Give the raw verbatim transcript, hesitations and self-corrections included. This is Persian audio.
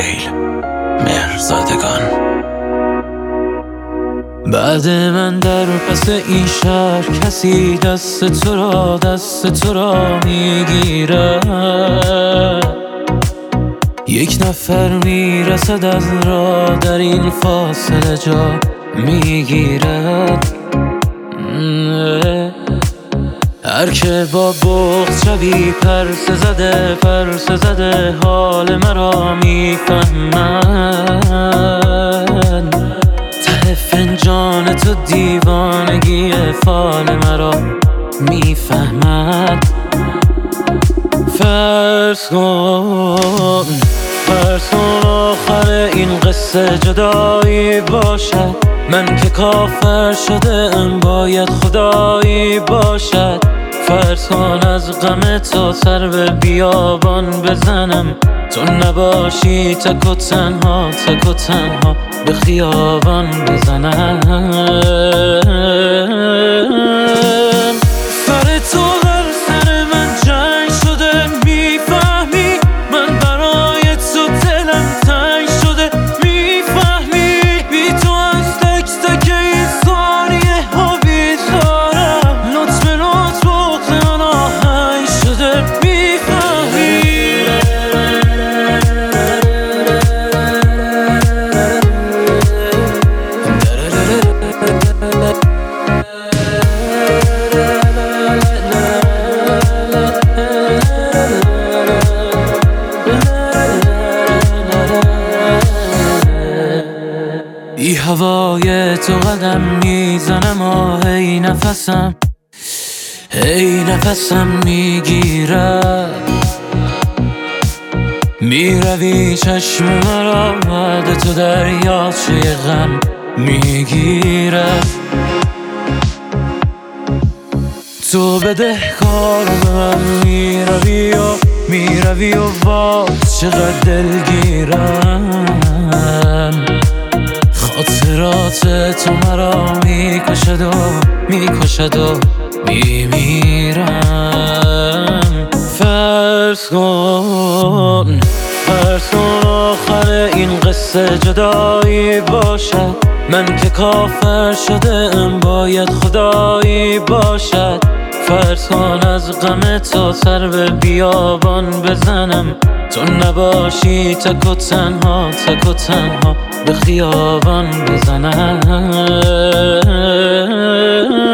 سهیل مهرزادگان. بعد من در پس این شهر کسی دست تو را دست تو را میگیره، یک نفر میرسد از راه در این فاصله جا میگیره. هر که با بغض شبی پرسه زده پرسه زده حال مرا میفهمن، ته فنجان تو دیوانگی فال مرا میفهمد. فرض کن فرض کن آخر این قصه جدایی باشد، من که کافر شده ام باید خدایی باشد. فرض کن از غم تو سر به بیابان بزنم، تو نباشی تک و تنها تک و تنها به خیابان بزنم. سر تو هر سر من جنگ شده میفهمی، من برای تو دلم تنگ شده میفهمی. بی تو از تک تک این ثانیه ها بیزارم، لطف لطف بغض من آهنگ شده میفهمی. ای هوای تو قدم میزنم و هی نفسم هی نفسم میگیره، میروی چشم مرا بعد تو دریاچه غم میگیره. تو بده کار به من میروی و میروی و باز چقدر دلگیرم. خاطرات تو مرا میکشد و میکشد و میمیرم. فرض کن فرض کن آخر این قصه جدایی باشد، من که کافر شده ام باید خدایی باشد. فرض کن از غم تو سر به بیابان بزنم، تو نباشی تک و تنها تک و تنها به خیابان بزنم.